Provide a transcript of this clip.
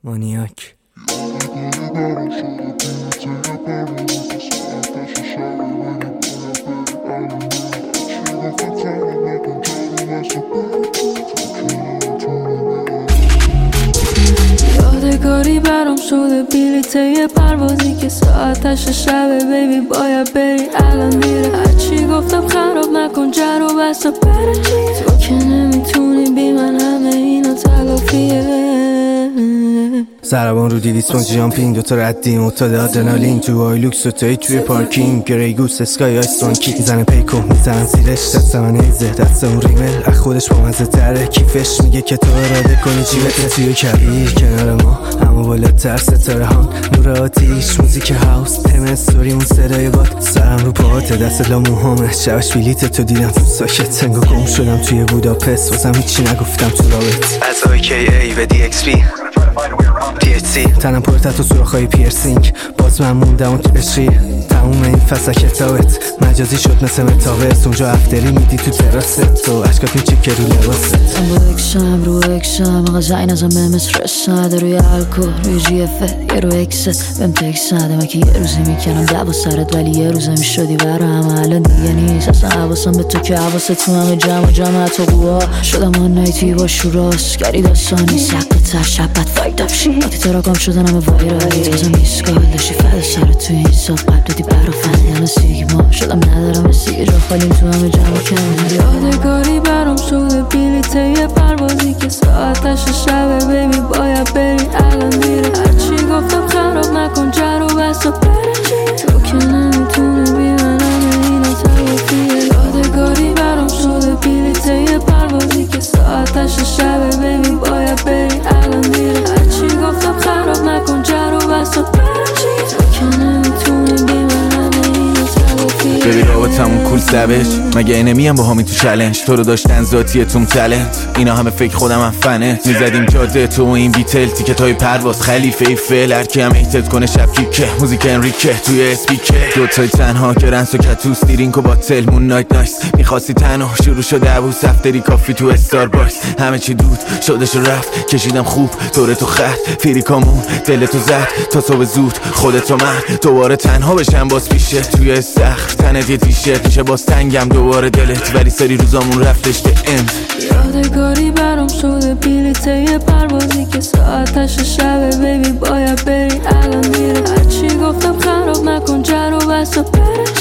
مانیاک. یادگاری برام شده بلیت یه پروازی که ساعتش شبه بیبی باید بری الان میره. هرچی گفتم خراب نکن جر و بس و بره تو که نمیتونی بی من همه اینا تلافیه. سربان رو دیدی سپونج جامپینگ دوتا ردیم افتاده آدرنالین تو آیلوکس دوتایی توی پارکینگ گریگوس اسکای آیستونکی میزنه پیکو میزنم زیرش دست من ایزه دست اون ریمل از خودش با مزه تره کیفش میگه که تو اراده کنی جیبت توی کبیر کنار ما اما بالاتر ستاره هان نور آتیش موزیک هاوس تم استوری اون صدای باد سرم رو پاهات دست لاموهامه شبش بلیت تو دیدم تو ساکت تنگو گم شدم توی بوداپست واسم هیچی نگفتم تو رابط از AKA و DXP THC تنم پر تحت و سوراخ‌های پیرسینگ باز من موندم اون تو عشقی تموم این فصل کتابت مجازی شد مثل متاورس اونجا افتری میدی تو تراست تو عشقات میچکه رو لباست رو اکشم آقا زین ازم به مصر رسنده روی الکل روی جی افت یه رو اکست بهم تکس نده من که یه روزی میکنم دعوا سرت ولی یه روزه میشدی برام الان دیگه نیست اصلا حواسم به تو که حواست تو همه جمع تو قوا شدم آن نایتی با شوراس گری داستانی سقل تر شبت فایت اپ شی وقتی تراکم شدن همه وایرالی بازم ایسکال داشتی فل سرت توی این صاف قبل دادی برافن همه سیگما شدم ندارم سیگه جا خالیم تو همه جمع کن یادگاری برام شده بلیت یه پروازی که ساعتش شبه بیبی باید بری الان میره هرچی گفتم خراب نکن جر و بس و بره تو که نمیتونی بی من همه اینا تلافیه یادگاری برام شده بلیت یه پروازی که ساعتش شبه بیبی باید بری الان میره هرچی گفتم خراب نکن جر و بس و بره تو که نمیتونی بی من همه اینا تلافیه ببی رابطمون کول سبش مگه اینمیم با همی تو چلنج تو رو داشتن ذاتیتون تلنت اینا همه فکر خودم هم فنه میزدیم جاده تو این بیتل تیکت های پرواز خلیفه ای فعل هرکی هم ایتت کنه شب کیکه موزیک انریکه توی اسپیکر دوتای تنها که رنس و کتوس دیرینک و باتل مون نایت نایس میخواستی تنها شروع شده عبوس افتری کافی تو استار باکس همه چی دود شدش و رفت کشیدم خوب طوره تو خط فیریکامون دلتو زد تا صبح زود خودتو من دوباره تنها بشم باز پیشه توی سخت تنت یه تیشرت میشه باز تنگم دوباره دلت ولی سری روزامون رفتش به اند یادگاری برام شده بلیت یه پروازی که ساعتش شبه بیبی باید بری الان میره هرچی گفتم خراب نکن جر و بس و بره